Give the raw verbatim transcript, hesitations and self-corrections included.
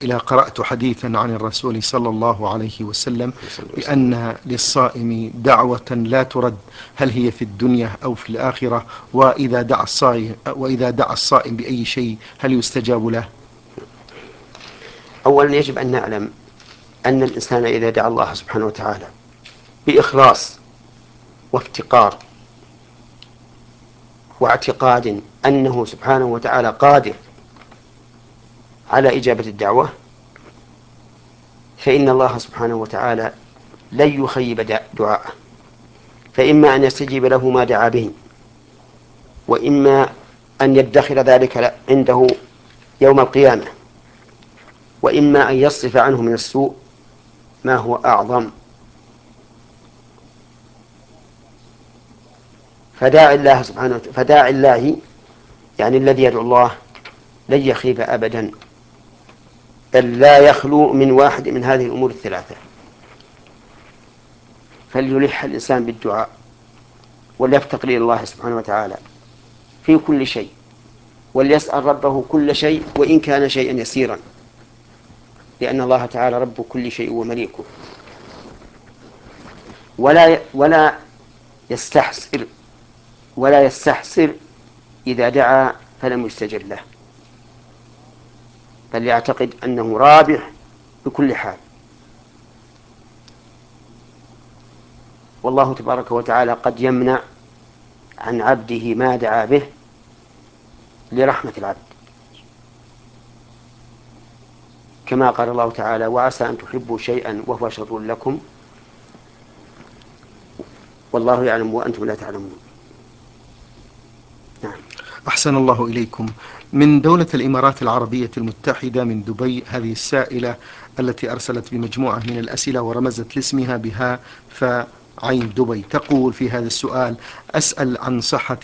إلى قرأت حديثا عن الرسول صلى الله عليه وسلم بأن للصائم دعوة لا ترد، هل هي في الدنيا أو في الآخرة؟ وإذا دعا الصائم وإذا دعا الصائم بأي شيء هل يستجاب له؟ أولا يجب أن نعلم أن الإنسان إذا دعا الله سبحانه وتعالى بإخلاص وافتقار واعتقاد أنه سبحانه وتعالى قادر على إجابة الدعوة، فإن الله سبحانه وتعالى لن يخيب دعاءه، فإما أن يستجيب له ما دعا به، وإما أن يدخر ذلك عنده يوم القيامة، وإما أن يصرف عنه من السوء ما هو أعظم. فداعي الله سبحانه وتعالى فداعي الله يعني الذي يدعو الله لن يخيب أبدا، بل لا يخلو من واحد من هذه الأمور الثلاثة. فليلح الإنسان بالدعاء وليفتقر إلى الله سبحانه وتعالى في كل شيء، وليسأل ربه كل شيء وإن كان شيئا يسيرا، لأن الله تعالى رب كل شيء ومليكه. ولا ولا يستحسر ولا يستحسر إذا دعا فلم يستجب له، بل يعتقد أنه رابح بكل حال. والله تبارك وتعالى قد يمنع عن عبده ما دعا به لرحمة العبد، كما قال الله تعالى: وعسى أن تحبوا شيئا وهو شر لكم والله يعلم وأنتم لا تعلمون. نعم. أحسن الله إليكم. من دولة الإمارات العربية المتحدة من دبي، هذه السائلة التي أرسلت بمجموعة من الأسئلة ورمزت لاسمها بها فعين دبي، تقول في هذا السؤال: أسأل عن صحة